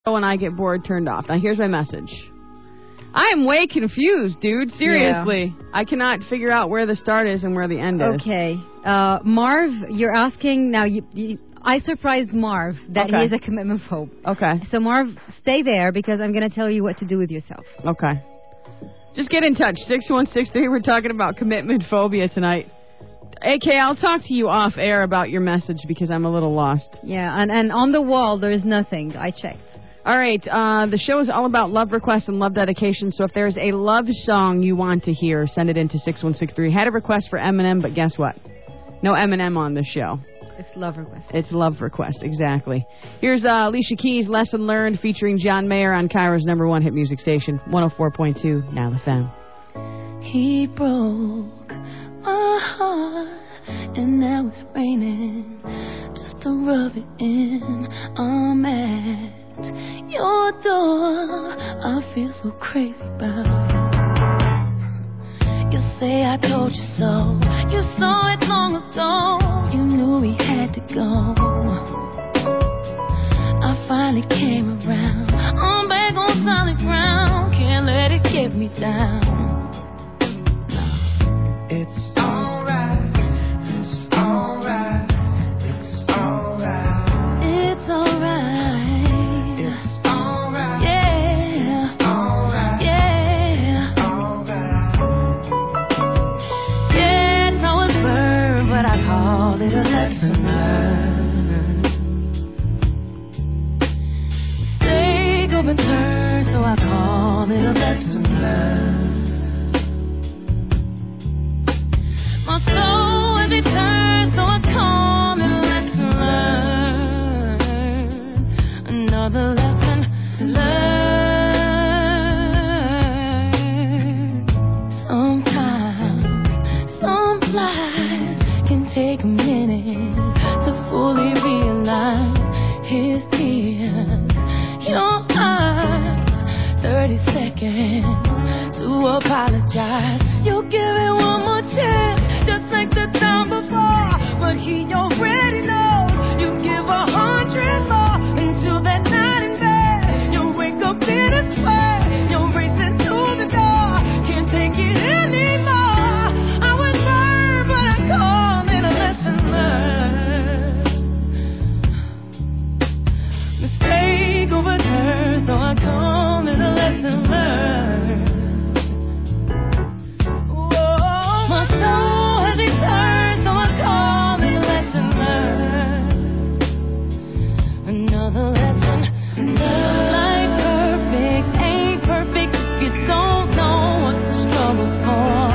when I get bored turned off. Now, here's my message. I am way confused, dude. Seriously. Yeah. I cannot figure out where the start is and where the end is. Okay. Marv, you're asking... Now, I surprised Marv that he is a commitment phobe. Okay. So, Marv, stay there because I'm going to tell you what to do with yourself. Okay. Just get in touch. 6163. We're talking about commitment phobia tonight. AK, I'll talk to you off air about your message because I'm a little lost. Yeah, and on the wall, there is nothing. I checked. All right, the show is all about love requests and love dedication, so if there's a love song you want to hear, send it in to 6163. Had a request for Eminem, but guess what? No Eminem on the show. It's love request. It's love request, exactly. Here's Alicia Keys' Lesson Learned featuring John Mayer on Cairo's #1 hit music station, 104.2 Now FM. He broke my heart, and now it's raining just to rub it in. I'm at your door, I feel so crazy about it. You say I told you so. You saw it long ago. You knew we had to go. I finally came around. I'm back on solid ground. Can't let it get me down. It's return, so I call it a lesson learned. My soul has returned, so I call it a lesson learned. Another lesson learned. Sometimes some lies can take a minute to fully realize his tears. Your eyes, 30 seconds to apologize. You give it one more chance, just like the time before. But he already knows you give 100 more until that night in bed. You wake up in a sweat, you're racing to the door. Can't take it anymore. I was burned, but I call it a lesson learned. Mistake overturned, so I call it a lesson learned. Whoa, my soul has returned, so I call it a lesson learned. Another lesson learned. Life perfect ain't perfect if you don't know what the struggle's for.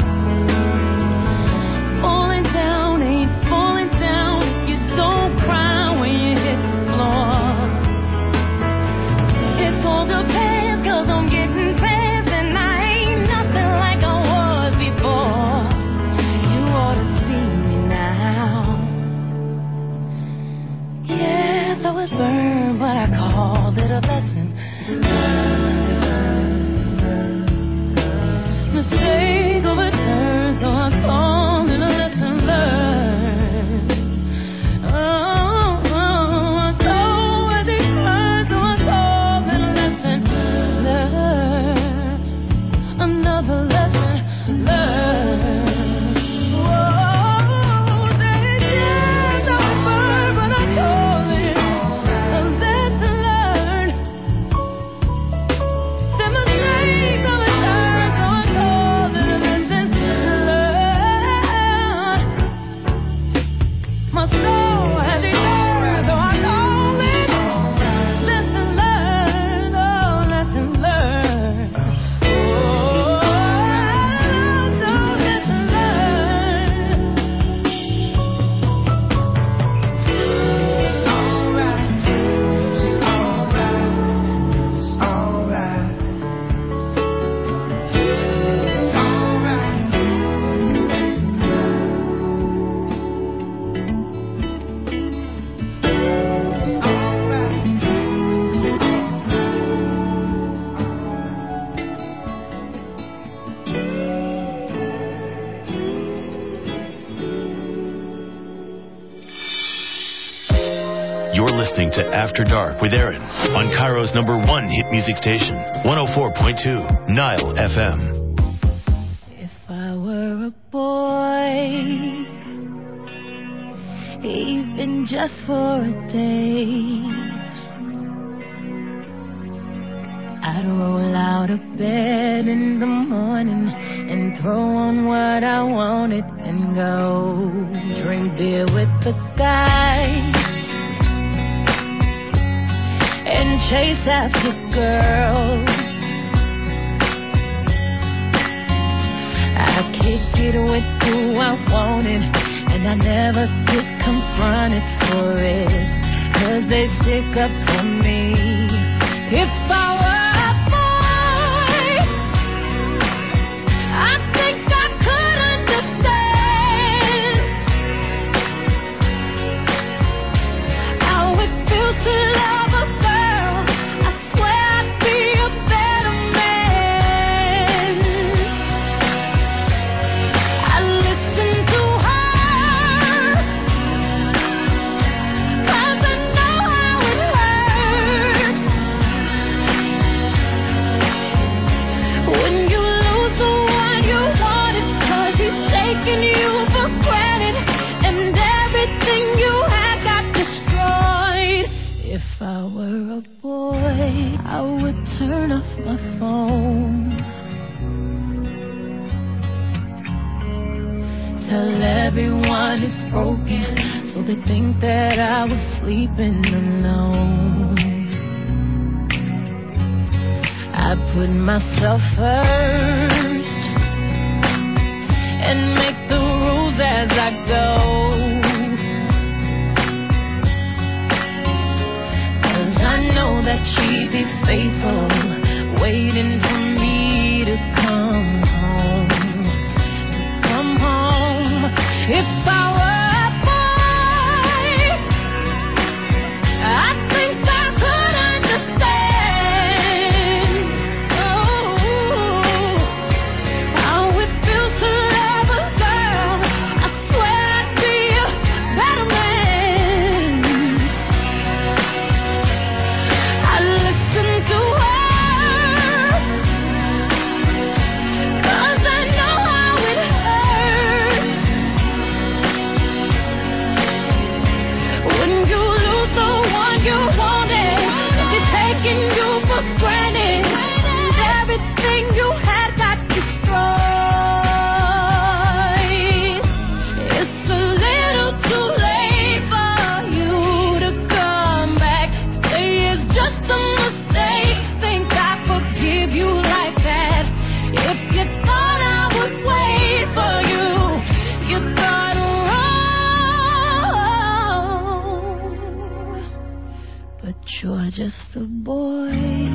Falling down ain't falling down if you don't cry when you hit the floor. It's all depends, 'cause I'm getting past and I ain't nothing like I was before. You ought to see me now. Yes, I was burned, but I called it a lesson. Mistake overturned, so I call it a lesson learned. Oh, so as it turns, so I call it a lesson learned. Another lesson learned. Whoa, that yes, I was burned, but I call it a lesson learned. listening to After Dark with Aaron on Cairo's #1 hit music station, 104.2 Nile FM. If I were a boy, even just for a day, I'd roll out of bed in the morning and throw on what I wanted and go drink beer with the guys and chase after girls. I kick it with who I wanted, and I never get confronted for it, 'cause they stick up for me. If I were a boy, I think I could understand how it feels to love a girl. I swear I'd be a better man. I listen to her, 'cause I know how it hurts when you lose the one you wanted, 'cause he's taking you for granted and everything you had got destroyed. If I were a boy, I would turn off my phone, tell everyone it's broken, so they think that I was sleeping alone. I put myself first and make the rules as I go, 'cause I know that she'd be faithful, waiting for me to come home. Come home. If I were a boy, I think I could understand how it feels to love a girl. I swear I'd be a better man. I listen to her, 'cause I know how it hurts when you lose the one you wanted, and she's taking you for granted, and everything you had got destroyed. It's a little too late for you to come back. Say it's just a mistake, think I forgive you like that. If you thought I would wait for you, you thought wrong. But you're just a boy,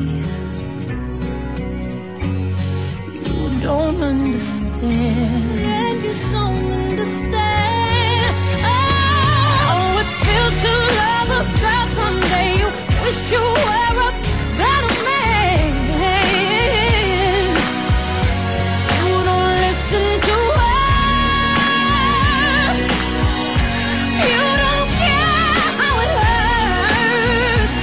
you don't understand. You don't understand how it feels to love a girl someday. You wish you were a better man. You don't listen to her, you don't care how it hurts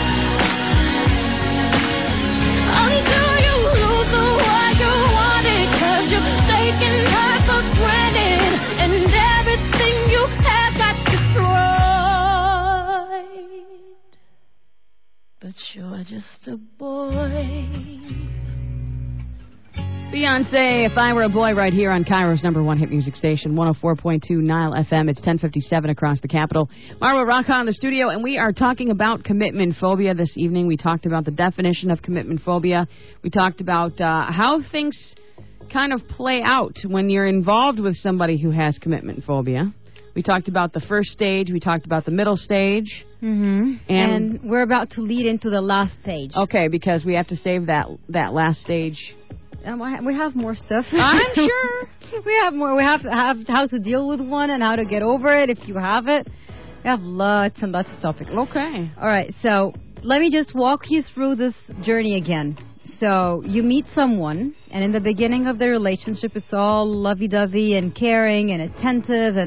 until you lose the one you wanted, 'cause you're taking her for granted and everything you have got destroyed. But you're just a boy. Beyonce, If I Were a Boy, right here on Cairo's #1 hit music station, 104.2 Nile FM. It's 10:57 across the capital. Marwa Raka in the studio, and we are talking about commitment phobia this evening. We talked about the definition of commitment phobia. We talked about how things kind of play out when you're involved with somebody who has commitment phobia. We talked about the first stage. We talked about the middle stage. Mm-hmm. And we're about to lead into the last stage. Okay, because we have to save that last stage. We have more stuff. I'm sure. We have more. We have how to deal with one and how to get over it if you have it. We have lots and lots of topics. Okay. All right, so let me just walk you through this journey again. So you meet someone, and in the beginning of the relationship, it's all lovey-dovey and caring and attentive, and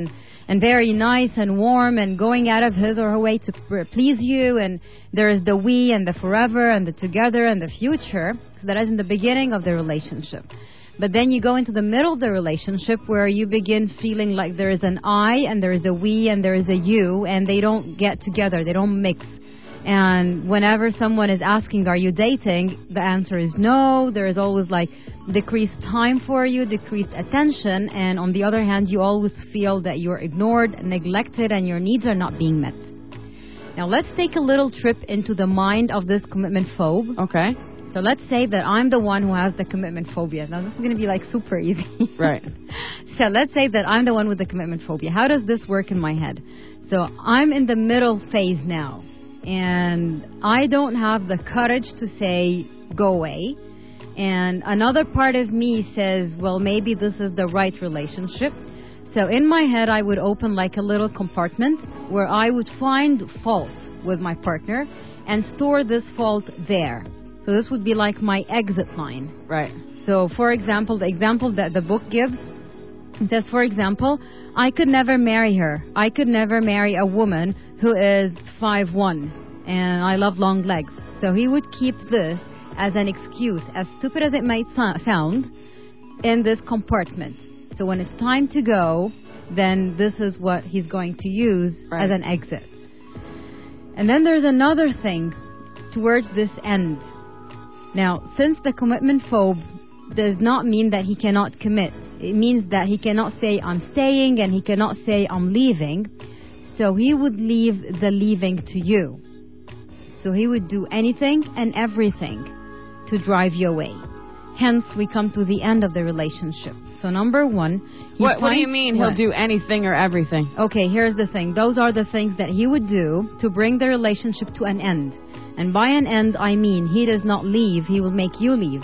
and very nice and warm and going out of his or her way to please you. And there is the we and the forever and the together and the future. So that is in the beginning of the relationship. But then you go into the middle of the relationship where you begin feeling like there is an I and there is a we and there is a you, and they don't get together. They don't mix. And whenever someone is asking, are you dating? The answer is no. There is always like decreased time for you, decreased attention. And on the other hand, you always feel that you're ignored, neglected, and your needs are not being met. Now, let's take a little trip into the mind of this commitment phobe. Okay. So let's say that I'm the one who has the commitment phobia. Now, this is going to be like super easy. Right. So let's say that I'm the one with the commitment phobia. How does this work in my head? So I'm in the middle phase now. And I don't have the courage to say, go away. And another part of me says, well, maybe this is the right relationship. So in my head, I would open like a little compartment where I would find fault with my partner and store this fault there. So this would be like my exit line. Right. So, for example, the example that the book gives, it says, for example, I could never marry her. I could never marry a woman who is 5'1", and I love long legs. So he would keep this as an excuse, as stupid as it might sound, in this compartment. So when it's time to go, then this is what he's going to use as an exit. And then there's another thing towards this end. Now, since the commitment phobe does not mean that he cannot commit, it means that he cannot say, I'm staying, and he cannot say, I'm leaving. So he would leave the leaving to you. So he would do anything and everything to drive you away. Hence, we come to the end of the relationship. So number one... What do you mean he'll do anything or everything? Okay, here's the thing. Those are the things that he would do to bring the relationship to an end. And by an end, I mean he does not leave, he will make you leave.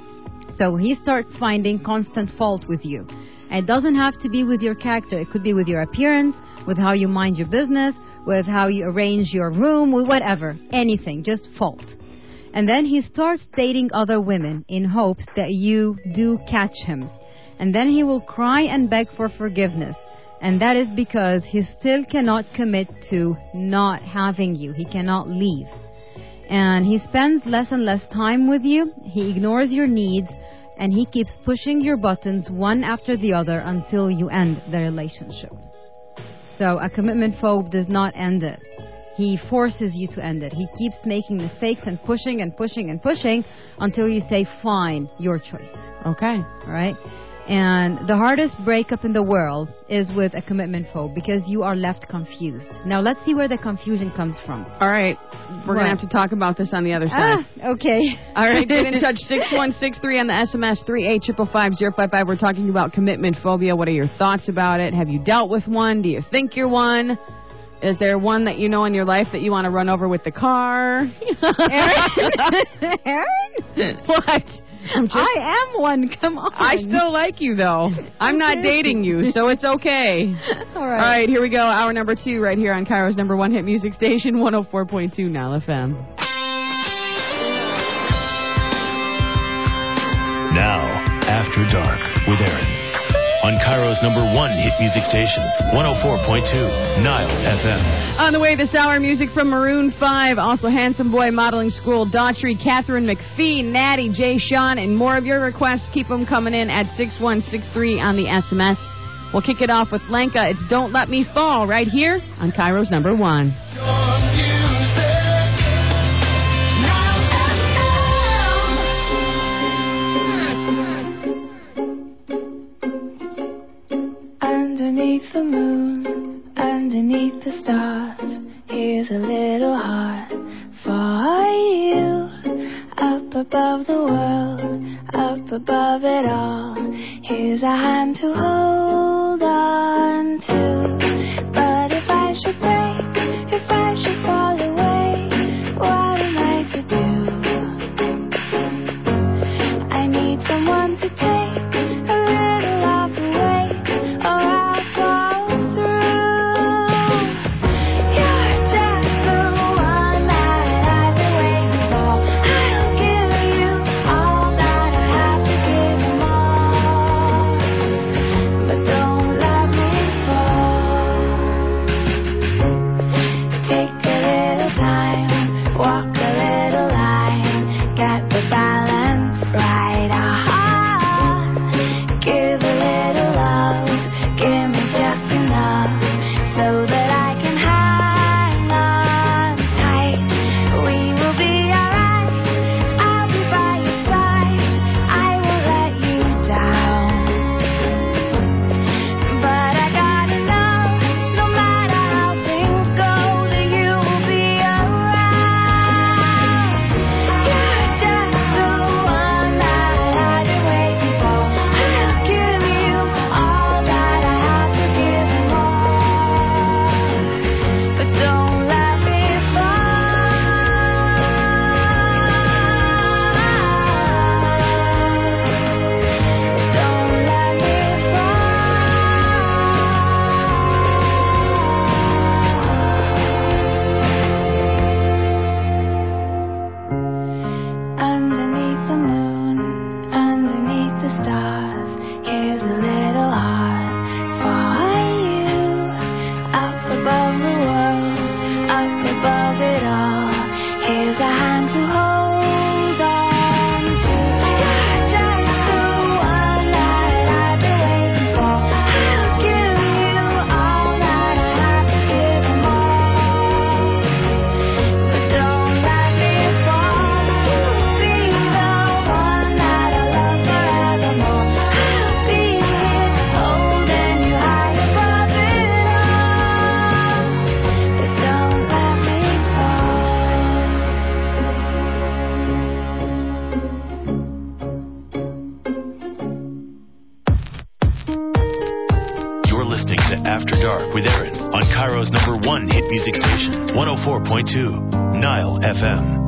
So he starts finding constant fault with you. And it doesn't have to be with your character. It could be with your appearance, with how you mind your business, with how you arrange your room, with whatever. Anything, just fault. And then he starts dating other women in hopes that you do catch him. And then he will cry and beg for forgiveness. And that is because he still cannot commit to not having you. He cannot leave. And he spends less and less time with you. He ignores your needs. And he keeps pushing your buttons one after the other until you end the relationship. So a commitment phobe does not end it. He forces you to end it. He keeps making mistakes and pushing and pushing and pushing until you say, fine, your choice. Okay. All right? And the hardest breakup in the world is with a commitment phobe because you are left confused. Now, let's see where the confusion comes from. All right. We're going to have to talk about this on the other side. Okay. All right. Get in touch. 6163 on the SMS, 38555-055. We're talking about commitment phobia. What are your thoughts about it? Have you dealt with one? Do you think you're one? Is there one that you know in your life that you want to run over with the car? Aaron? What? I am one. Come on. I still like you, though. I'm not dating you, so it's okay. All right. All right, here we go. Hour number 2 right here on Cairo's number 1 hit music station, 104.2 Nile FM. Now, After Dark with Aaron. On Cairo's number 1 hit music station, 104.2 Nile FM. On the way this hour, music from Maroon 5, also Handsome Boy Modeling School, Daughtry, Catherine McPhee, Natty, Jay Sean, and more of your requests. Keep them coming in at 6163 on the SMS. We'll kick it off with Lenka. It's Don't Let Me Fall right here on Cairo's number 1. Underneath the moon, underneath the stars, here's a little heart for you. Up above the world, up above it all, here's a hand to hold on to. But if I should break, if I should fall away, what am I to do? I need someone to take a little of the weight, or I'll fall through. You're just the one that I've been waiting for. I'll give you all that I have to give, them all. But don't let me fall. 104.2 Nile FM.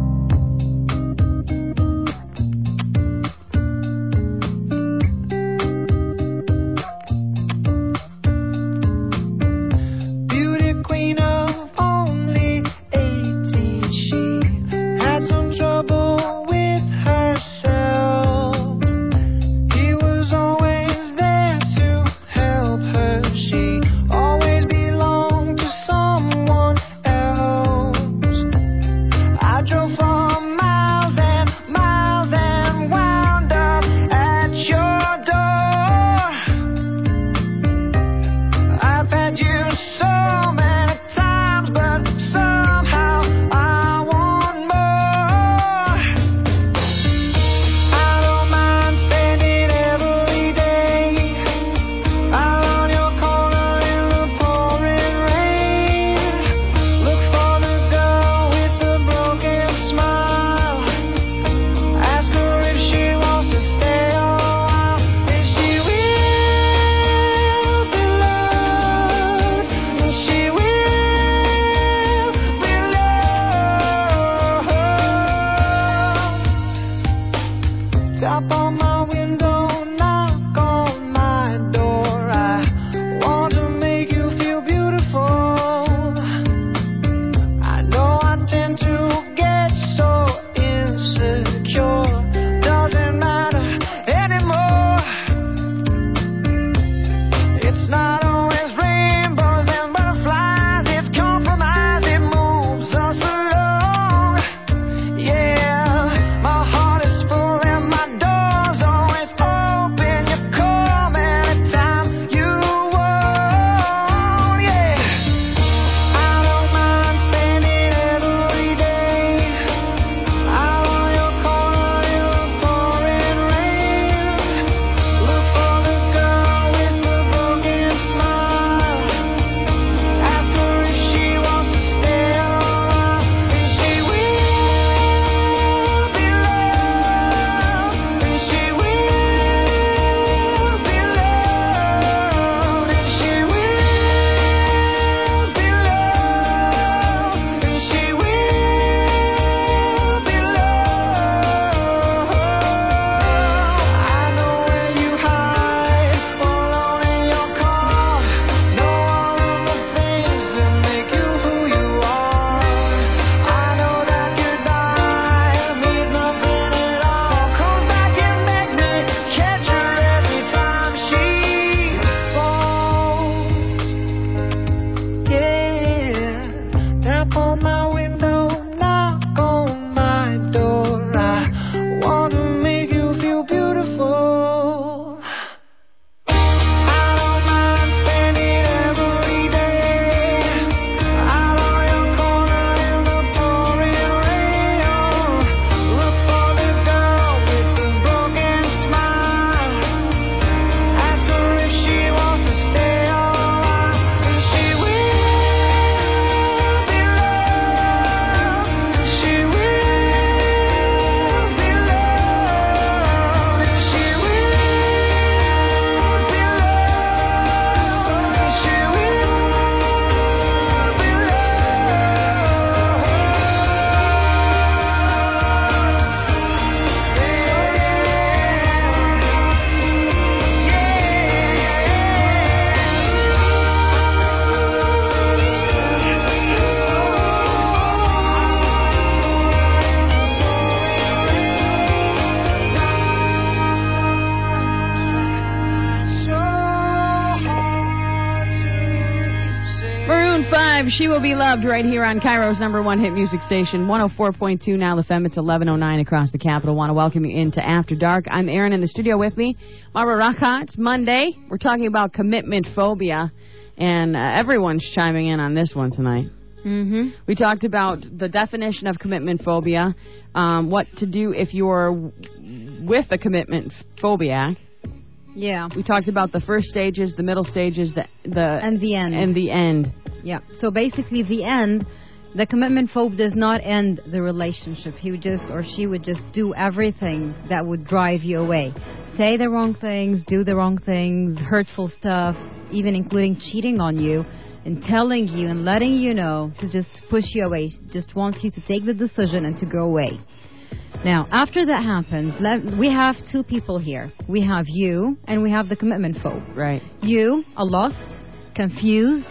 She Will Be Loved right here on Cairo's number one hit music station, 104.2 Nile FM. It's 11:09 across the capital. Want to welcome you into After Dark. I'm Aaron in the studio with me. Marwa Raka. It's Monday. We're talking about commitment phobia, and everyone's chiming in on this one tonight. Mm-hmm. We talked about the definition of commitment phobia, what to do if you're with a commitment phobiac. Yeah. We talked about the first stages, the middle stages, and the end. And the end. Yeah. So basically, the end, the commitment phobe does not end the relationship. He would just, or she would just do everything that would drive you away. Say the wrong things, do the wrong things, hurtful stuff, even including cheating on you. and telling you and letting you know to just push you away, just wants you to take the decision and to go away. Now, after that happens, we have two people here. We have you and we have the commitment phobe. Right. You are lost, confused,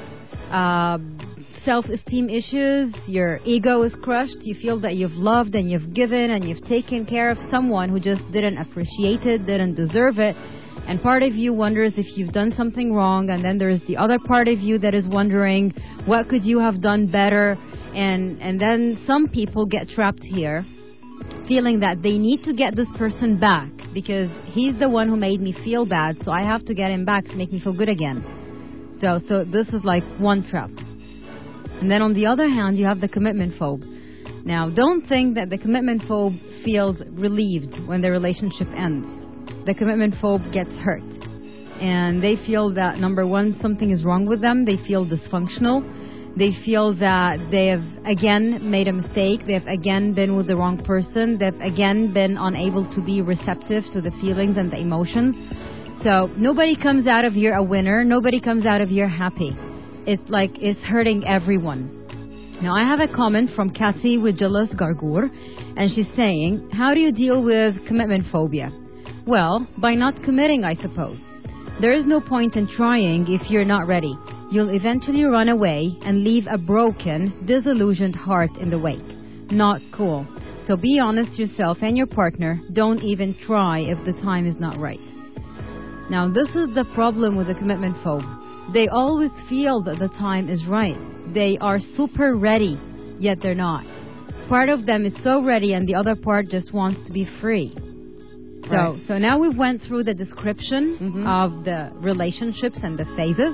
self-esteem issues, your ego is crushed, you feel that you've loved and you've given and you've taken care of someone who just didn't appreciate it, didn't deserve it, and part of you wonders if you've done something wrong, and then there's the other part of you that is wondering, what could you have done better? And then some people get trapped here, feeling that they need to get this person back because he's the one who made me feel bad, so I have to get him back to make me feel good again. So this is like one trap. And then on the other hand, you have the commitment phobe. Now, don't think that the commitment phobe feels relieved when the relationship ends. The commitment phobe gets hurt. And they feel that, number one, something is wrong with them. They feel dysfunctional. They feel that they have again made a mistake. They have again been with the wrong person. They've again been unable to be receptive to the feelings and the emotions. So nobody comes out of here a winner. Nobody comes out of here happy. It's like it's hurting everyone. Now, I have a comment from Cassie with Jealous Gargour, and she's saying, how do you deal with commitment phobia? Well, by not committing, I suppose. There is no point in trying if you're not ready. You'll eventually run away and leave a broken, disillusioned heart in the wake. Not cool. So be honest yourself and your partner. Don't even try if the time is not right. Now, this is the problem with the commitment phobe. They always feel that the time is right. They are super ready, yet they're not. Part of them is so ready and the other part just wants to be free. Right. So now we've went through the description of the relationships and the phases.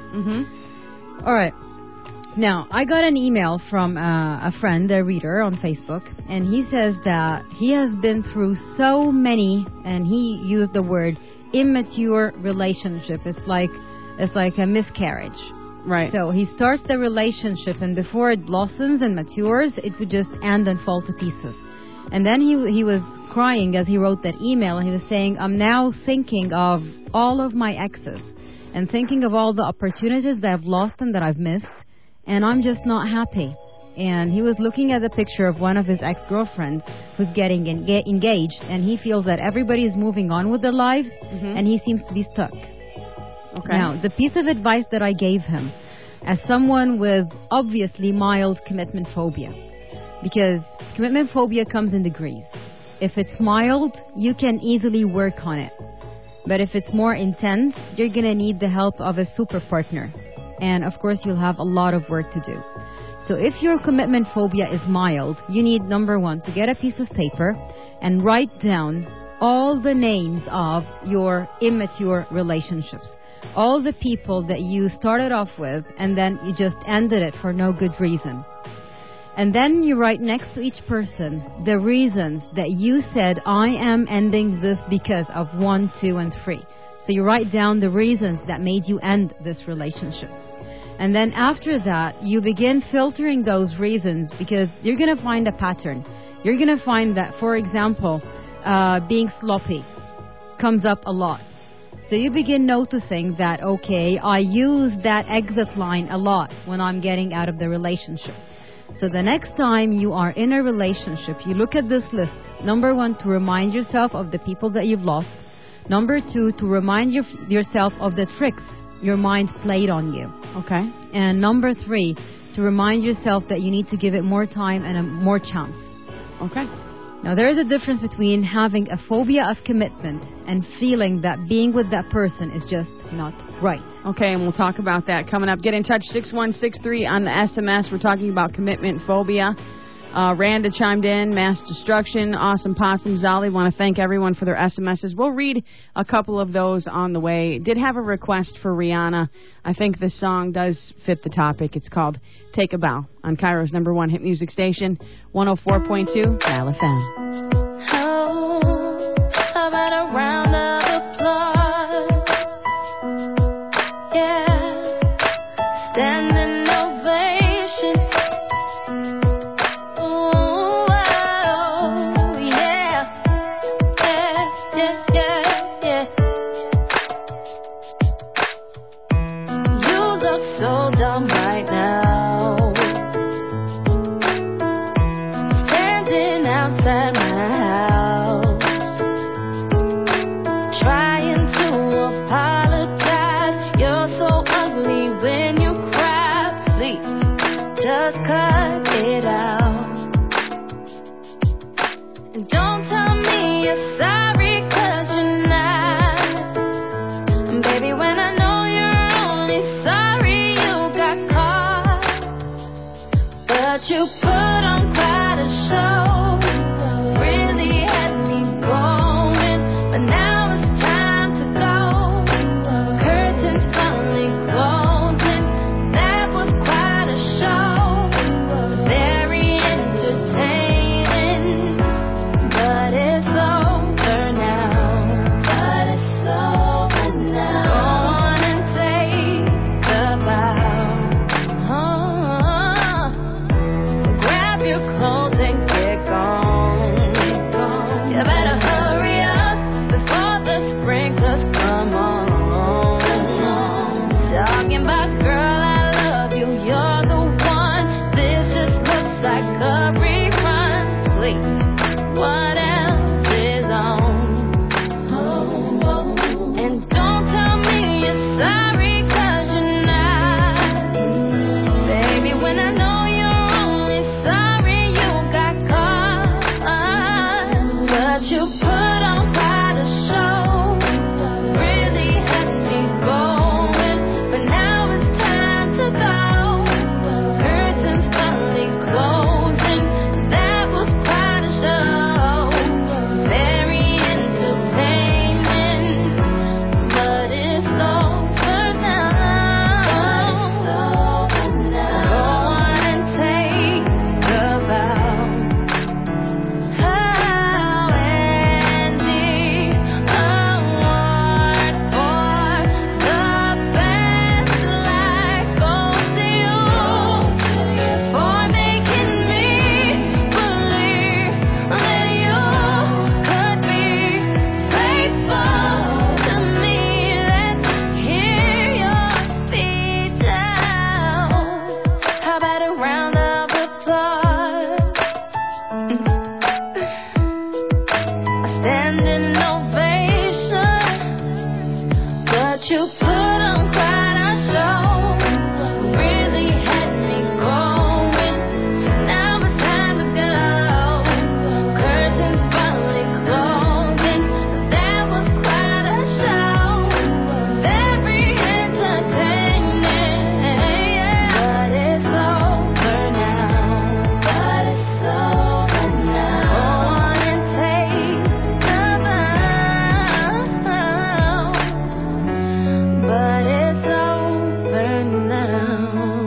All right. Now, I got an email from a friend, a reader on Facebook, and he says that he has been through so many, and he used the word immature relationship. It's like a miscarriage. Right. So he starts the relationship, and before it blossoms and matures, it would just end and fall to pieces. And then he was crying as he wrote that email, and he was saying, I'm now thinking of all of my exes and thinking of all the opportunities that I've lost and that I've missed, and I'm just not happy. And he was looking at the picture of one of his ex-girlfriends who's getting engaged, and he feels that everybody is moving on with their lives, and he seems to be stuck. Okay. Now, the piece of advice that I gave him, as someone with obviously mild commitment phobia, because commitment phobia comes in degrees. If it's mild, you can easily work on it. But if it's more intense, you're going to need the help of a super partner. And of course, you'll have a lot of work to do. So if your commitment phobia is mild, you need, number one, to get a piece of paper and write down all the names of your immature relationships. All the people that you started off with and then you just ended it for no good reason. And then you write next to each person the reasons that you said, I am ending this because of 1, 2, and 3. So you write down the reasons that made you end this relationship. And then after that, you begin filtering those reasons because you're going to find a pattern. You're going to find that, for example, being sloppy comes up a lot. So you begin noticing that, okay, I use that exit line a lot when I'm getting out of the relationship. So the next time you are in a relationship, you look at this list. Number 1, to remind yourself of the people that you've lost. Number 2, to remind yourself of the tricks your mind played on you. Okay. And number 3, to remind yourself that you need to give it more time and a more chance. Okay. Now, there is a difference between having a phobia of commitment and feeling that being with that person is just not right. Okay, and we'll talk about that coming up. Get in touch, 6163 on the SMS. We're talking about commitment phobia. Randa chimed in, mass destruction, awesome possum, Zali. Want to thank everyone for their SMSs. We'll read a couple of those on the way. Did have a request for Rihanna. I think this song does fit the topic. It's called Take a Bow on Cairo's #1 hit music station, 104.2 Dial FM. Oh, how about a round of applause? Yeah, standing ovation. Ooh, oh, yeah, yeah. You look so dumb right now. don't tell me you're sorry, 'cause you're not. Baby, when I know you're only sorry you got caught. But you put on quite a show, really had me going. But now it's time to go. Curtains finally closing. That was quite a show. Very entertaining. But it's over now. But it's over now. Go on and take the bow. Grab your clothes and get gone. You better hurry up before the sprinklers come on. Talking about, girl, I love you, you're the one. This just looks like a rerun. Please, what else is on? And don't tell me you're sorry, 'cause you're not. Baby, when I know you're only sorry you got caught. But you put on quite a show, really had me going. But now it's time to go. Curtains finally closing. That was quite a show. Very entertaining. But it's over now. Go on and take the vow. How and the award for the best life goes to you for making me believe that you could be faithful to me. Let's hear your speech out. How about a round of applause? A standing ovation. But you put on quite a show, really had me going. Now it's time to go. Curtains finally closing. That was quite a show, very entertaining. But it's over now. But it's over now. Go on and take the vow. But it's over now.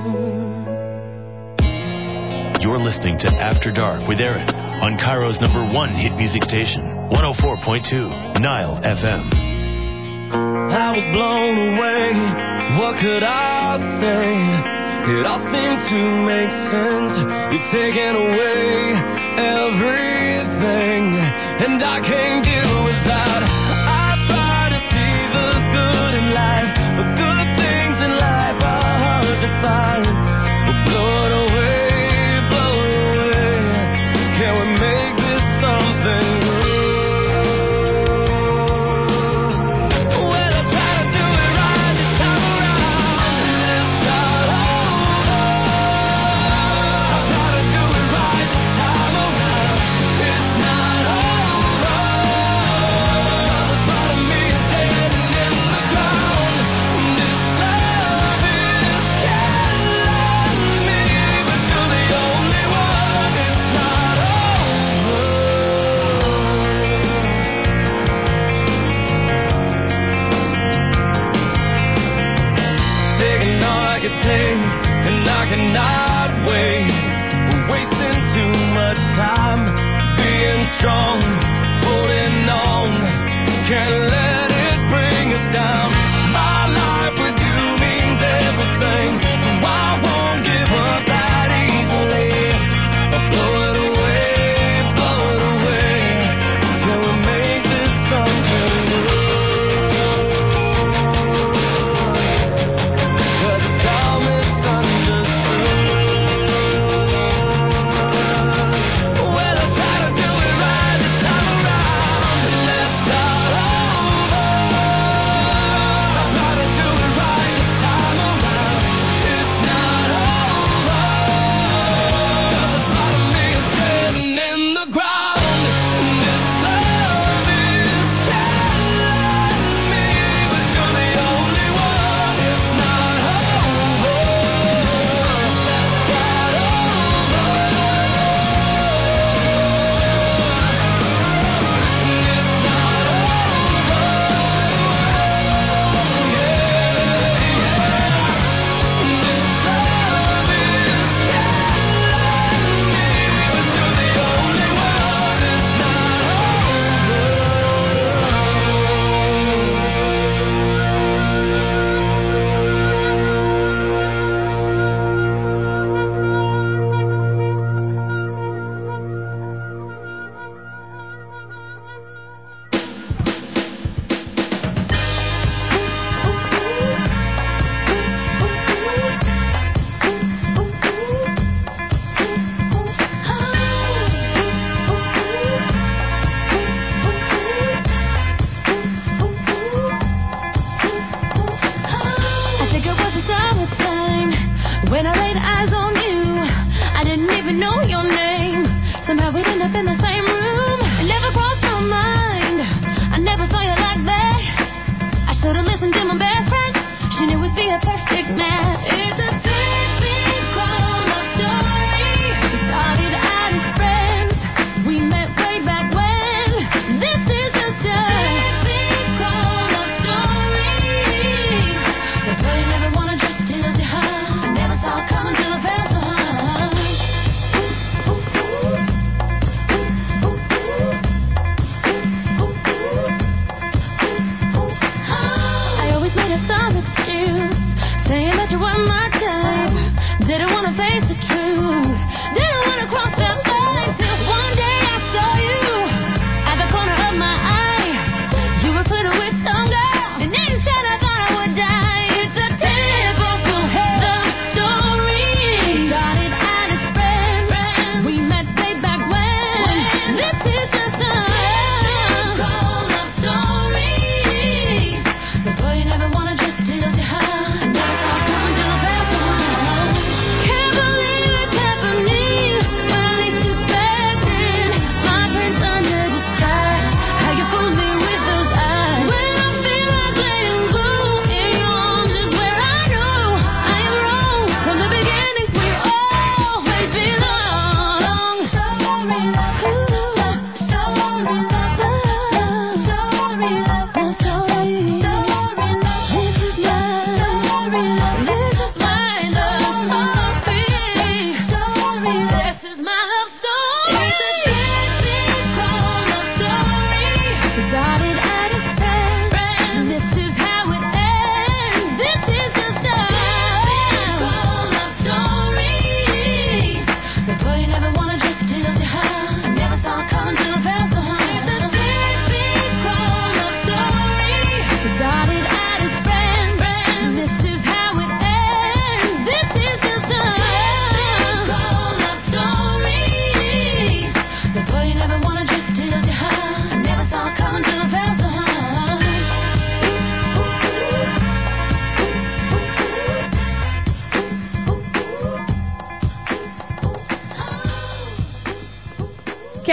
You're listening to After Dark with Aaron on Cairo's #1 hit music station, 104.2 Nile FM. I was blown away. What could I say? It all seemed to make sense. You've taken away everything, and I can't deal with that. I try to see the good in life, but good things in life are hard to find. Well, blow it away, blow it away. Can we make this something real? Well, I try to do it right this time around. Let's start over. I try to do it right this time around. It's not over.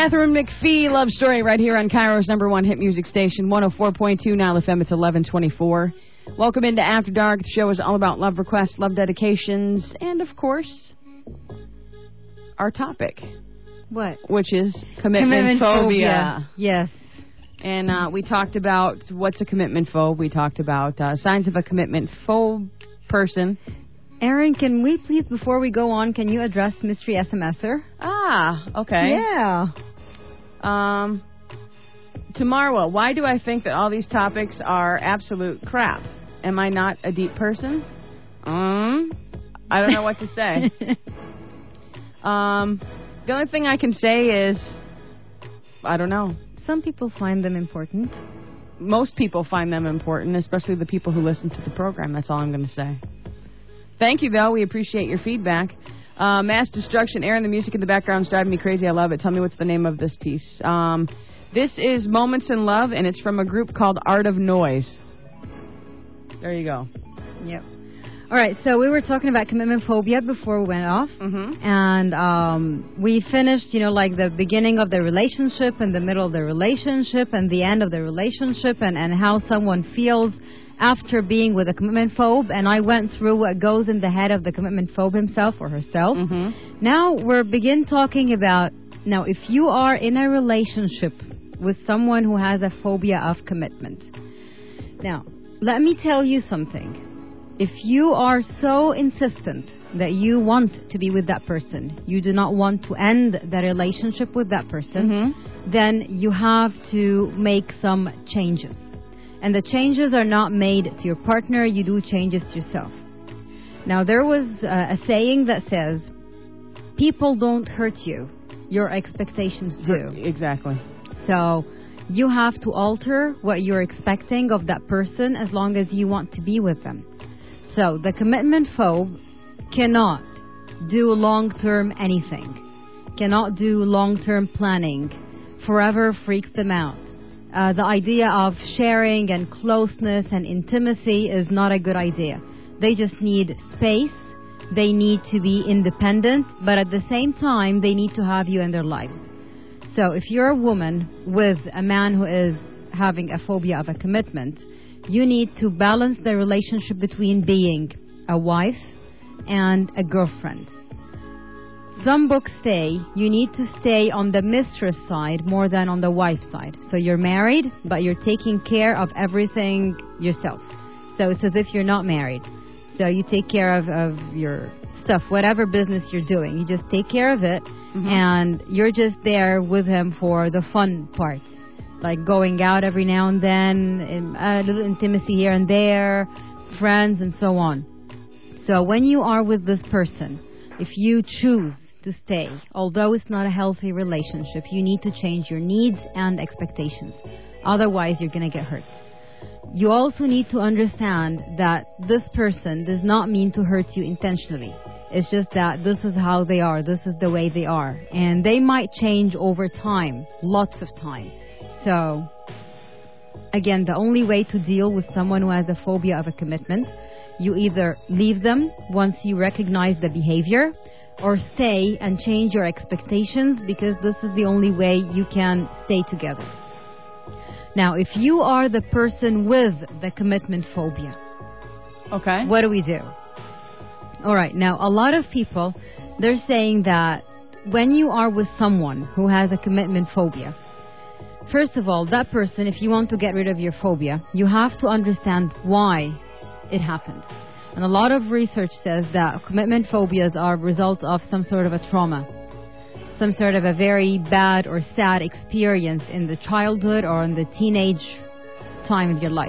Catherine McPhee love story right here on Cairo's number one hit music station, 104.2 Nile FM. It's 11:24. Welcome into After Dark. The show is all about love requests, love dedications, and of course, our topic. What? Which is commitment phobia. Yes. And we talked about what's a commitment phobe. We talked about signs of a commitment phobe person. Aaron, can we please, before we go on, can you address Mystery SMSer? Okay. Yeah. To Marwa, why do I think that all these topics are absolute crap? Am I not a deep person? I don't know what to say. The only thing I can say is, I don't know. Some people find them important. Most people find them important, especially the people who listen to the program. That's all I'm going to say. Thank you, though. We appreciate your feedback. Mass Destruction. Aaron, the music in the background is driving me crazy. I love it. Tell me what's the name of this piece. This is Moments in Love, and it's from a group called Art of Noise. There you go. Yep. All right, so we were talking about commitment phobia before we went off. Mm-hmm. And we finished, like the beginning of the relationship and the middle of the relationship and the end of the relationship and how someone feels after being with a commitment phobe. And I went through what goes in the head of the commitment phobe himself or herself. Mm-hmm. Now we're begin talking about, if you are in a relationship with someone who has a phobia of commitment. Now, let me tell you something. If you are so insistent that you want to be with that person, you do not want to end the relationship with that person, then you have to make some changes. And the changes are not made to your partner, you do changes to yourself. Now, there was a saying that says, people don't hurt you, your expectations do. Exactly. So you have to alter what you're expecting of that person as long as you want to be with them. So the commitment phobe cannot do long-term anything, cannot do long-term planning, forever freaks them out. The idea of sharing and closeness and intimacy is not a good idea. They just need space, they need to be independent, but at the same time, they need to have you in their lives. So if you're a woman with a man who is having a phobia of a commitment, you need to balance the relationship between being a wife and a girlfriend. Some books say you need to stay on the mistress side more than on the wife side. So you're married, but you're taking care of everything yourself. So it's as if you're not married. So you take care of your stuff, whatever business you're doing. You just take care of it, and you're just there with him for the fun parts. Like going out every now and then, a little intimacy here and there, friends and so on. So when you are with this person, if you choose to stay, although it's not a healthy relationship, you need to change your needs and expectations. Otherwise, you're going to get hurt. You also need to understand that this person does not mean to hurt you intentionally. It's just that this is how they are, this is the way they are. And they might change over time, lots of time. So, again, the only way to deal with someone who has a phobia of a commitment, you either leave them once you recognize the behavior, or stay and change your expectations, because this is the only way you can stay together. Now, if you are the person with the commitment phobia, okay, what do we do? All right, now, a lot of people, they're saying that when you are with someone who has a commitment phobia, first of all, that person, if you want to get rid of your phobia, you have to understand why it happened. And a lot of research says that commitment phobias are a result of some sort of a trauma, some sort of a very bad or sad experience in the childhood or in the teenage time of your life.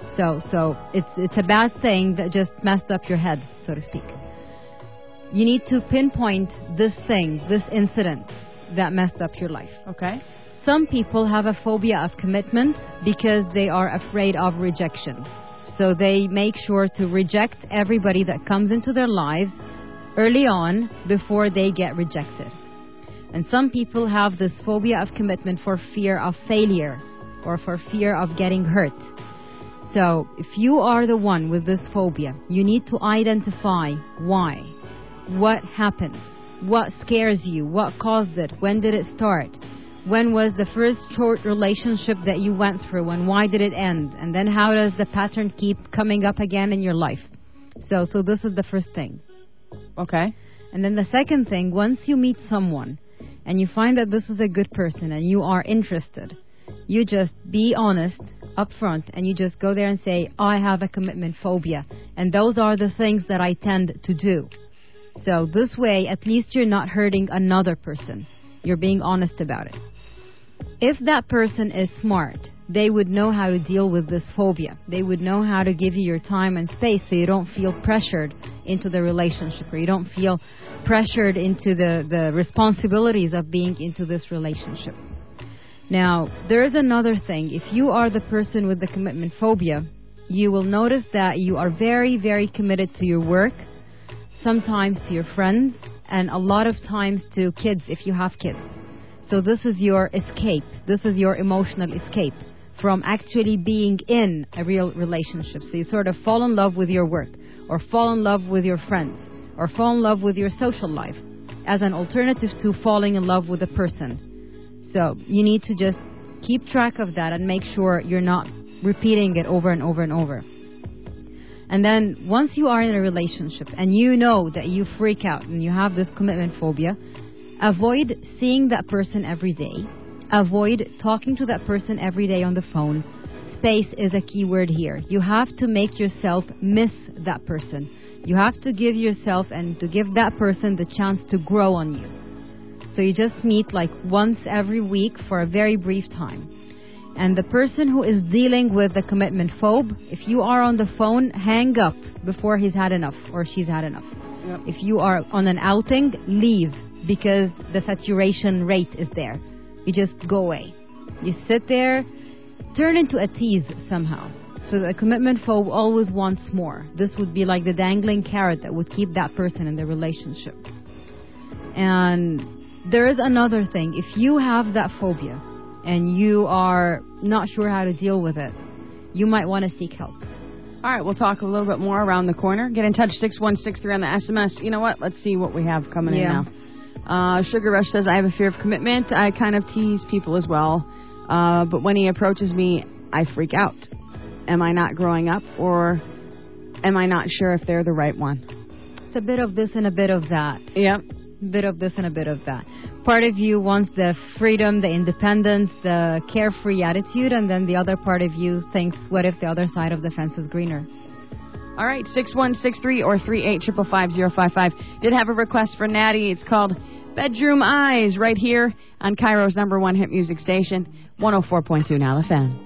So it's a bad thing that just messed up your head, so to speak. You need to pinpoint this thing, this incident that messed up your life. Okay. Some people have a phobia of commitment because they are afraid of rejection. So they make sure to reject everybody that comes into their lives early on before they get rejected. And some people have this phobia of commitment for fear of failure or for fear of getting hurt. So if you are the one with this phobia, you need to identify why. What happened? What scares you? What caused it? When did it start? When was the first short relationship that you went through, and why did it end? And then how does the pattern keep coming up again in your life? So this is the first thing. Okay. And then the second thing, once you meet someone and you find that this is a good person and you are interested, you just be honest up front and you just go there and say, I have a commitment phobia, and those are the things that I tend to do. So this way, at least you're not hurting another person. You're being honest about it. If that person is smart, they would know how to deal with this phobia. They would know how to give you your time and space so you don't feel pressured into the relationship, or you don't feel pressured into the responsibilities of being into this relationship. Now, there is another thing. If you are the person with the commitment phobia, you will notice that you are very, very committed to your work, sometimes to your friends, and a lot of times to kids if you have kids. So this is your escape. This is your emotional escape from actually being in a real relationship. So you sort of fall in love with your work, or fall in love with your friends, or fall in love with your social life as an alternative to falling in love with a person. So you need to just keep track of that and make sure you're not repeating it over and over and over. And then once you are in a relationship and you know that you freak out and you have this commitment phobia, avoid seeing that person every day. Avoid talking to that person every day on the phone. Space is a key word here. You have to make yourself miss that person. You have to give yourself and to give that person the chance to grow on you. So you just meet like once every week for a very brief time. And the person who is dealing with the commitment phobe, if you are on the phone, hang up before he's had enough or she's had enough. Yep. If you are on an outing, leave, because the saturation rate is there. You just go away. You sit there, turn into a tease somehow. So the commitment phobe always wants more. This would be like the dangling carrot that would keep that person in the relationship. And there is another thing. If you have that phobia and you are not sure how to deal with it, you might want to seek help. All right, we'll talk a little bit more around the corner. Get in touch, 6163 on the SMS. You know what? Let's see what we have coming in now. Sugar Rush says, I have a fear of commitment. I kind of tease people as well. But when he approaches me, I freak out. Am I not growing up, or am I not sure if they're the right one? It's a bit of this and a bit of that. Yep. A bit of this and a bit of that. Part of you wants the freedom, the independence, the carefree attitude, and then the other part of you thinks, what if the other side of the fence is greener? All right, 6163 or 38555055. Did have a request for Natty. It's called Bedroom Eyes right here on Cairo's #1 hit music station, 104.2 Nile FM.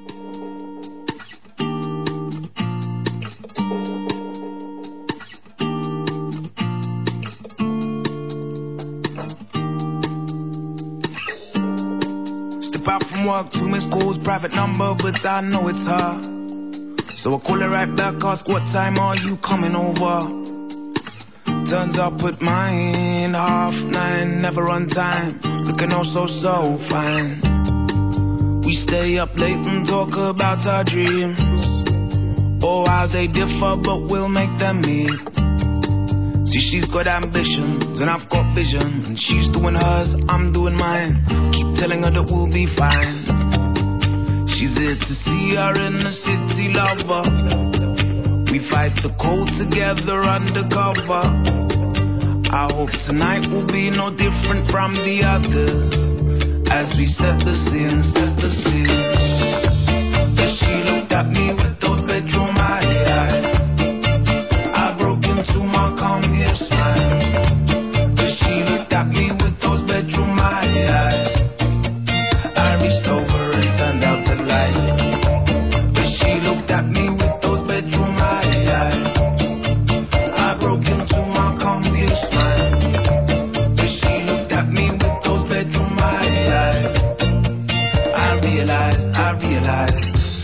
Step out from work to Miss School's private number, but I know it's her. So I call her right back, ask what time are you coming over? Turns up at mine, 9:30, never on time. Looking oh so fine. We stay up late and talk about our dreams. Oh, how they differ, but we'll make them meet. See, she's got ambitions and I've got vision, and she's doing hers, I'm doing mine. Keep telling her that we'll be fine. She's here to see her in the city, lover. We fight the cold together undercover. I hope tonight will be no different from the others, as we set the scene, set the scene. Yeah, she looked at me with those bedroom eyes. I broke into my calm here smile. Yeah, she looked at me with those bedroom eyes. I reached over and turned out the light. Yeah, she looked at me with those bedroom eyes. I broke into my calm here smile. Yeah, she looked at me with those bedroom eyes. I realized.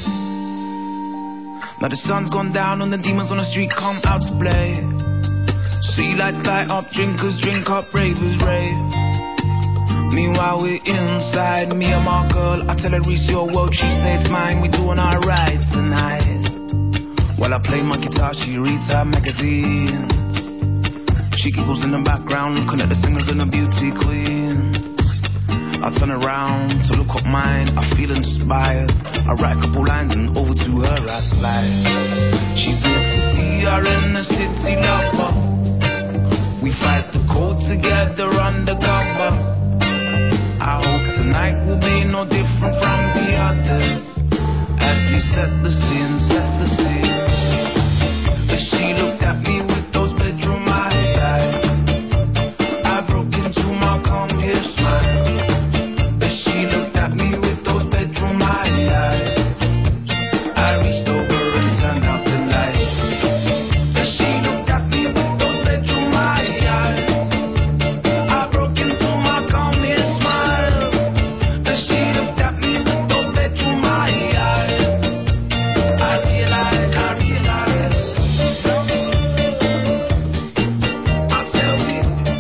Now the sun's gone down and the demons on the street come out to play. See lights light up, drinkers drink up, ravers rave. Meanwhile we're inside, me and my girl. I tell her it's your world, she says it's mine. We doing alright tonight. While I play my guitar, she reads her magazines. She giggles in the background, looking at the singers and the beauty queens. I turn around to look up mine, I feel inspired. I write a couple lines and over to her I slide. She's here to see her in the city lover. We fight the cold together undercover. I hope tonight will be no different from the others, as we set the scene, set the scene. But she looked at me with those bedroom eyes. I broke into my calm here smile. But she looked at me with those bedroom eyes. I reached over and turned out the lights. But she looked at me with those bedroom eyes. I broke into my calm here smile. But she looked at me with those bedroom eyes. I realized. I tell me,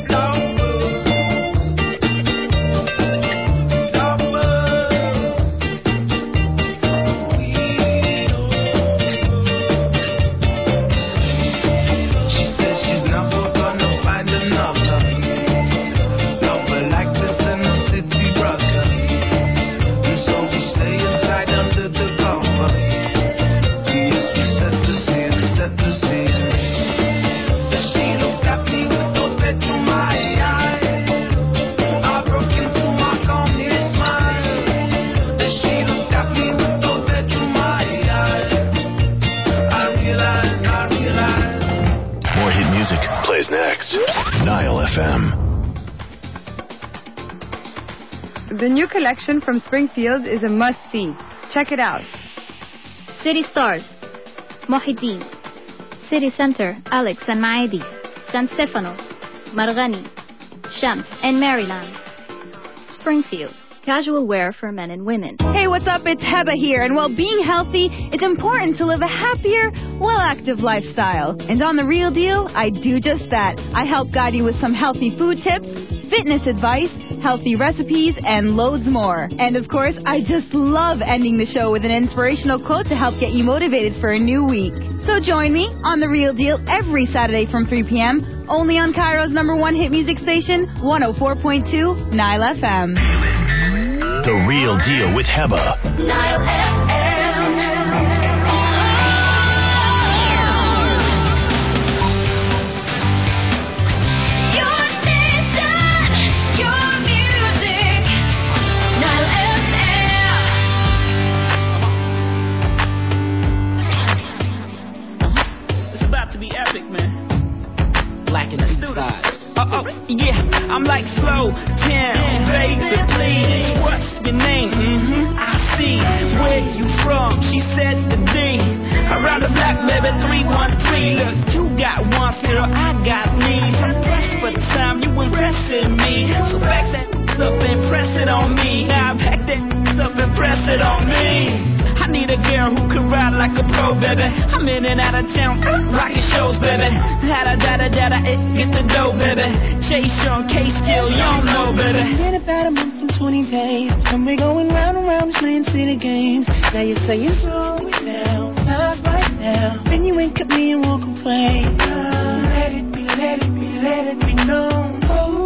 she says she's never gonna find another lover like this in the city, brother. And so we stay inside under the cover. And yes, we set the scene, set the scene. But she looked at me with those bedroom eyes. I broke into my calm here smile. But she looked at me with those bedroom eyes. I realized. More hit music plays next. Nile FM. The new collection from Springfield is a must-see. Check it out. City Stars, Mohideen. City Center, Alex and Maedi. San Stefano, Margani, Shams and Maryland. Springfield, casual wear for men and women. Hey, what's up? It's Heba here. And while being healthy, it's important to live a happier, well-active lifestyle. And on The Real Deal, I do just that. I help guide you with some healthy food tips, fitness advice, healthy recipes, and loads more. And of course, I just love ending the show with an inspirational quote to help get you motivated for a new week. So join me on The Real Deal every Saturday from 3 p.m. only on Cairo's #1 hit music station, 104.2 Nile FM. The Real Deal with Heba. Nile Your station, your music. Nile It's about to be epic, man. Black in the studio. Yeah, I'm like slow, Tim, baby, please. What's your name? I see. Where you from? She said the D. Around the block, baby, 313. Look, you got one girl, I got me. I'm pressed for the time, you impressing me. So back that up and press it on me. Now back that up and press it on me. I need a girl who can ride like a pro, baby. I'm in and out of town, rocking shows, baby. Da-da-da-da-da, get the dough, baby. Chase Sean, K-Skill, you don't know, baby. In about a month and 20 days, and we're going round and round playing city games. Now you say you're slow it down, not right now. Then you wink at me and walk away. Let it be, let it be, let it be known.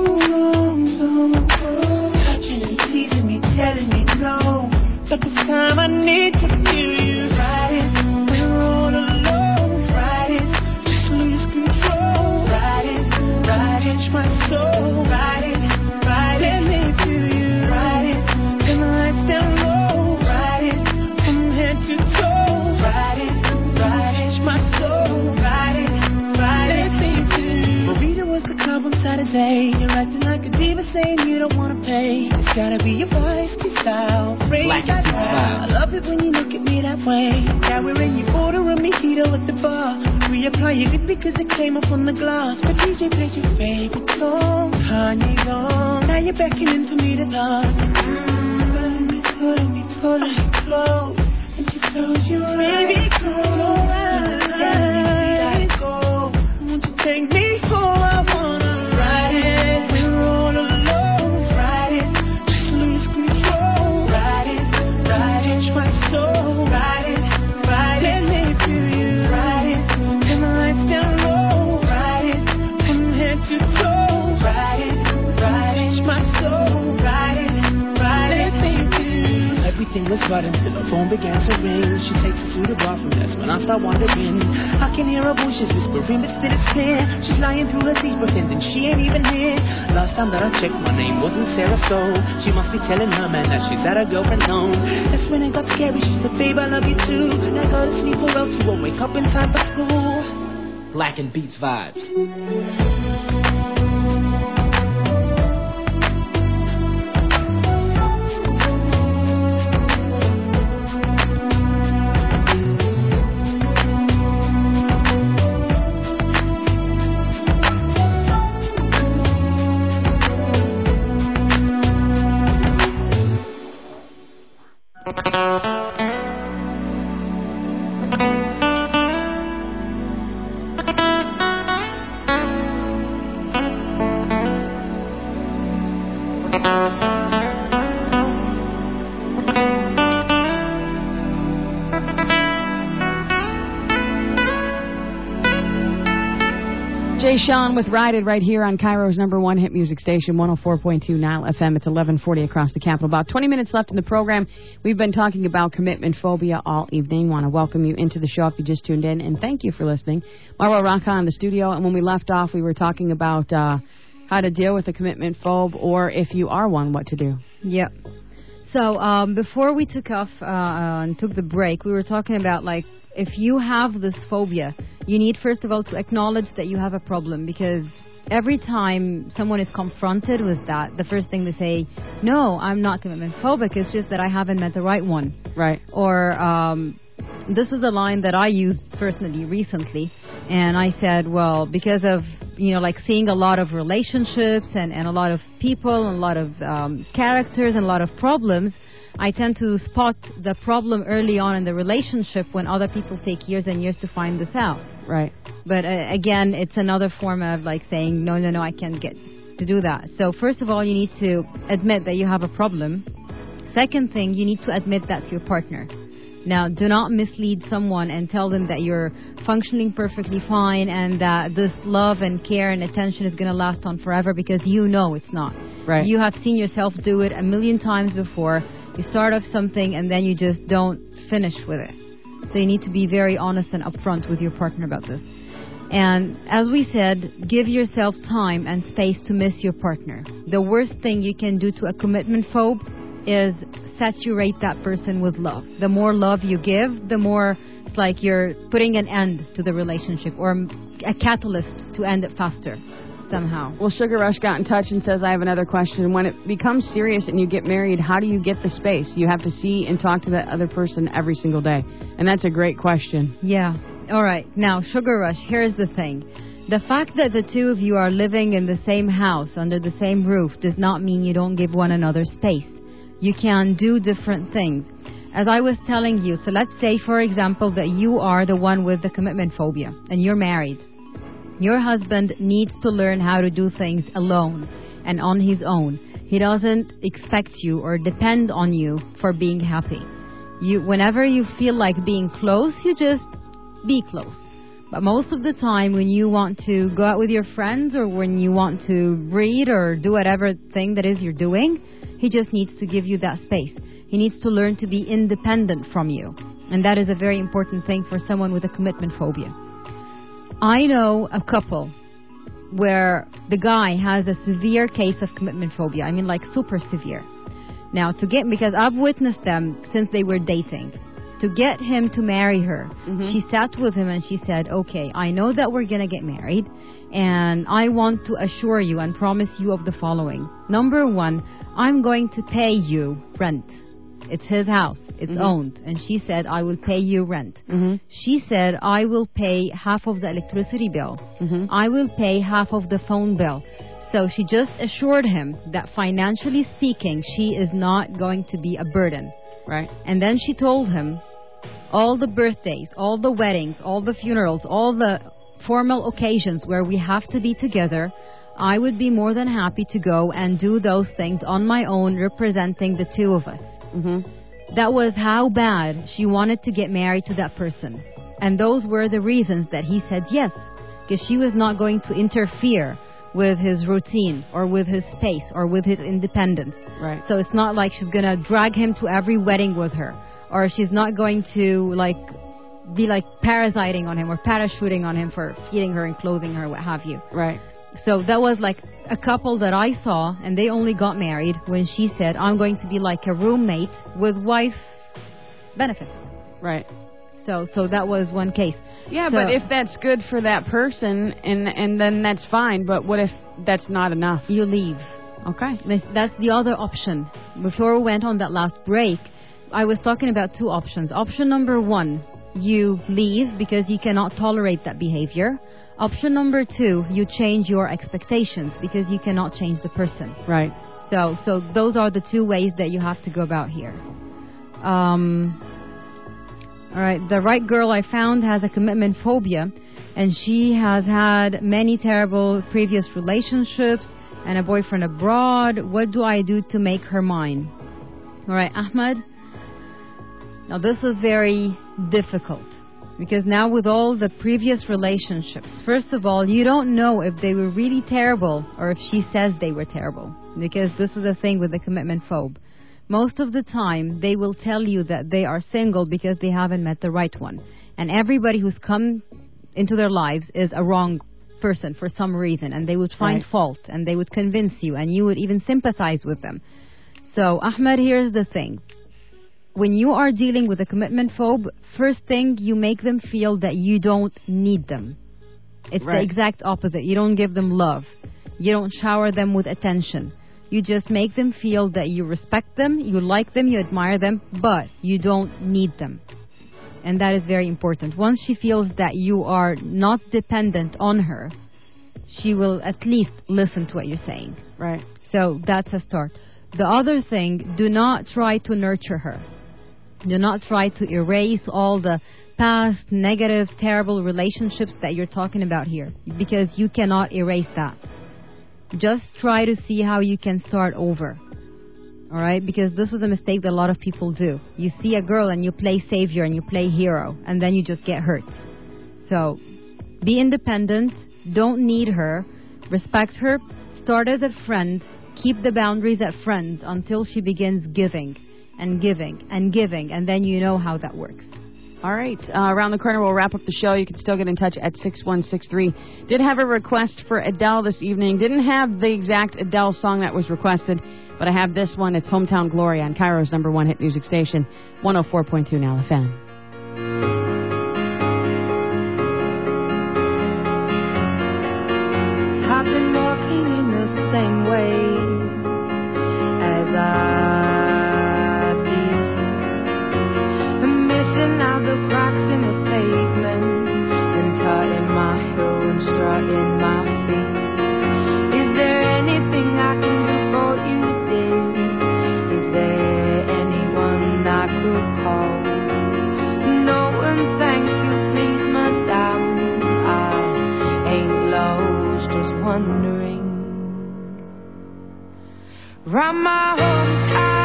Touching and teasing me, telling me no. But this time I need to feel you. Ride it, we're all alone. Ride it, just lose control. Ride it, touch my soul. Ride it, let me feel you. Ride it, turn the lights down low. Ride it, from head to toe. Ride it, touch my soul. Ride it, let me feel you. Marita was the club on Saturday. You're acting like a diva, saying you don't wanna pay. It's gotta be your feisty style. Black and I love it when you look at me that way. Now we're in your order of mojito at the bar. Reapply it because it came up on the glass. The DJ plays your favorite song, Kanye's on. Now you're beckoning for me to dance. Pulling me close. And she told you, baby, close your eyes. Go. Won't you take me home? I wanna ride it. We're all alone. Ride it. Just lose control. Ride it. Touch my soul. Ride it. Let me feel you. Ride it. Turn the lights down low. Ride it. From head to toe. Ride it. Touch my soul. Ride it. but until her phone began to ring. She takes it to the bathroom, that's when I start wondering. I can hear her voices whispering, but still it's clear. She's lying through her teeth, pretending she ain't even here. Last time that I checked, my name wasn't Sarah, so she must be telling her man that she's at her girlfriend's home. That's when it got scary, she said, babe, I love you too. Now go to sleep or else you won't wake up in time for school. Black and Beats vibes. Jay Sean with Ride It right here on Cairo's #1 hit music station, 104.2 Nile FM. It's 11:40 across the capital. About 20 minutes left in the program. We've been talking about commitment phobia all evening. Want to welcome you into the show if you just tuned in, and thank you for listening. Marwa Raka in the studio, and when we left off, we were talking about how to deal with a commitment phobe, or if you are one, what to do. Yep. So before we took off and took the break, we were talking about, like, if you have this phobia, you need first of all to acknowledge that you have a problem, because every time someone is confronted with that, the first thing they say, no, I'm not commitment phobic, it's just that I haven't met the right one. Right. Or this is a line that I used personally recently, and I said, well, because of, like seeing a lot of relationships and a lot of people and a lot of characters and a lot of problems, I tend to spot the problem early on in the relationship when other people take years and years to find this out. Right. But again, it's another form of like saying, no, I can't get to do that. So first of all, you need to admit that you have a problem. Second thing, you need to admit that to your partner. Now, do not mislead someone and tell them that you're functioning perfectly fine and that this love and care and attention is going to last on forever, because you know it's not. Right. You have seen yourself do it a million times before. You start off something and then you just don't finish with it. So you need to be very honest and upfront with your partner about this. And as we said, give yourself time and space to miss your partner. The worst thing you can do to a commitment phobe is saturate that person with love. The more love you give, the more it's like you're putting an end to the relationship, or a catalyst to end it faster somehow. Well, Sugar Rush got in touch and says, I have another question. When it becomes serious and you get married, how do you get the space? You have to see and talk to that other person every single day. And that's a great question. Yeah. All right. Now, Sugar Rush, here's the thing. The fact that the two of you are living in the same house, under the same roof, does not mean you don't give one another space. You can do different things. As I was telling you, so let's say, for example, that you are the one with the commitment phobia and you're married. Your husband needs to learn how to do things alone and on his own. He doesn't expect you or depend on you for being happy. Whenever you feel like being close, you just be close. But most of the time, when you want to go out with your friends, or when you want to read or do whatever thing that is you're doing, he just needs to give you that space. He needs to learn to be independent from you. And that is a very important thing for someone with a commitment phobia. I know a couple where the guy has a severe case of commitment phobia. I mean, like super severe. Now, because I've witnessed them since they were dating. To get him to marry her, she sat with him and she said, okay, I know that we're going to get married, and I want to assure you and promise you of the following. Number one, I'm going to pay you rent. It's his house. It's owned. And she said, I will pay you rent. She said, I will pay half of the electricity bill. I will pay half of the phone bill. So she just assured him that financially speaking, she is not going to be a burden. Right. And then she told him, all the birthdays, all the weddings, all the funerals, all the formal occasions where we have to be together, I would be more than happy to go and do those things on my own, representing the two of us. That was how bad she wanted to get married to that person. And those were the reasons that he said yes, because she was not going to interfere with his routine or with his space or with his independence. Right. So it's not like she's going to drag him to every wedding with her, or she's not going to be parasiting on him or parachuting on him for feeding her and clothing her, what have you. Right. So that was like a couple that I saw, and they only got married when she said, I'm going to be like a roommate with wife benefits. Right. So that was one case. Yeah, So- but if that's good for that person, and then that's fine. But what if that's not enough? You leave. Okay. That's the other option. Before we went on that last break, I was talking about two options. Option number one, you leave because you cannot tolerate that behavior. Option number two, you change your expectations because you cannot change the person. Right. So those are the two ways that you have to go about here. All right, the right girl I found has a commitment phobia, and she has had many terrible previous relationships and a boyfriend abroad. What do I do to make her mine? All right, Ahmed. Now, this is very difficult because now with all the previous relationships, first of all, you don't know if they were really terrible or if she says they were terrible, because this is the thing with the commitment phobe. Most of the time, they will tell you that they are single because they haven't met the right one. And everybody who's come into their lives is a wrong person for some reason, and they would find fault, and they would convince you, and you would even sympathize with them. So, Ahmed, here's the thing. When you are dealing with a commitment phobe, first thing, you make them feel that you don't need them. It's the exact opposite. You don't give them love. You don't shower them with attention. You just make them feel that you respect them, you like them, you admire them, but you don't need them. And that is very important. Once she feels that you are not dependent on her, she will at least listen to what you're saying. Right. So that's a start. The other thing, do not try to nurture her. Do not try to erase all the past, negative, terrible relationships that you're talking about here, because you cannot erase that. Just try to see how you can start over. All right? Because this is a mistake that a lot of people do. You see a girl and you play savior and you play hero, and then you just get hurt. So be independent. Don't need her. Respect her. Start as a friend. Keep the boundaries at friends until she begins giving and giving and giving, and then you know how that works. All right. Around the corner, we'll wrap up the show. You can still get in touch at 6163. Did have a request for Adele this evening. Didn't have the exact Adele song that was requested, but I have this one. It's Hometown Glory on Cairo's #1 hit music station, 104.2 Now FM. I've been walking in the same way as I did. I'm missing out the cracks in the pavement and tutting my heel and strutting my feet. Is there anything I can do for you, dear? Is there anyone I could call? No, and thank you, please, madame. I ain't lost, just wondering. Round my hometown